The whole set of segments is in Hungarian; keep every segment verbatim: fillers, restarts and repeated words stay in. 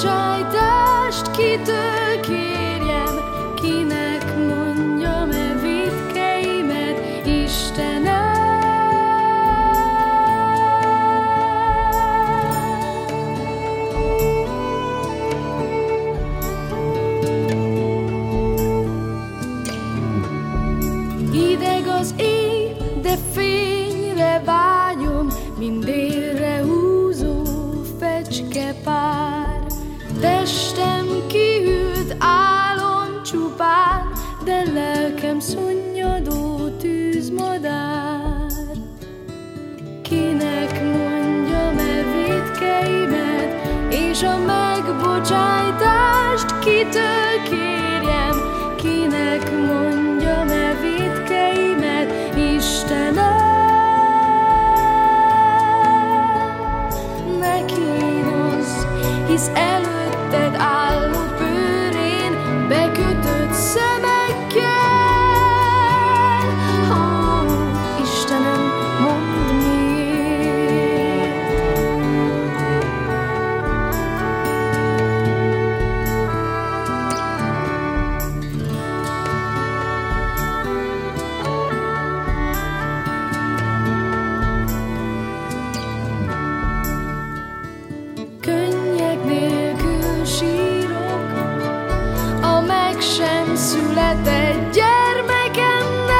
megbocsájtást kitől kérjem, kinek mondjam-e vétkeimet, Istenem. Hideg az éj, de fényre vágyom, mint délre húzó fecskepár. Testem kihűlt álom csupán, de lelkem szunnyadó tűzmadár. Kinek mondjam-e vétkeimet, és a megbocsájtást kitől kérjem, kinek mondjam-e vétkeimet, Istenem. Ne kínozz, hisz előtted álló bőrén bekötött szemekkel. Ó, Istenem, mondd miért. Könnyek nélkül sírok a meg sem született gyermekemnek.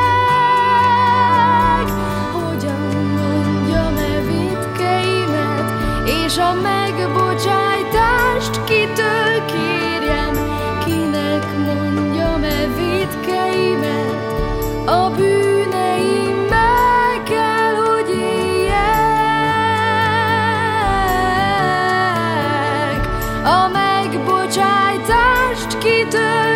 Hogyan mondjam-e vétkeimet, és a megbocsájtást kitől kérjem, kinek mondjam-e vétkeimet, a bűneimmel kell, hogy éljek. A megbocsájtást kitől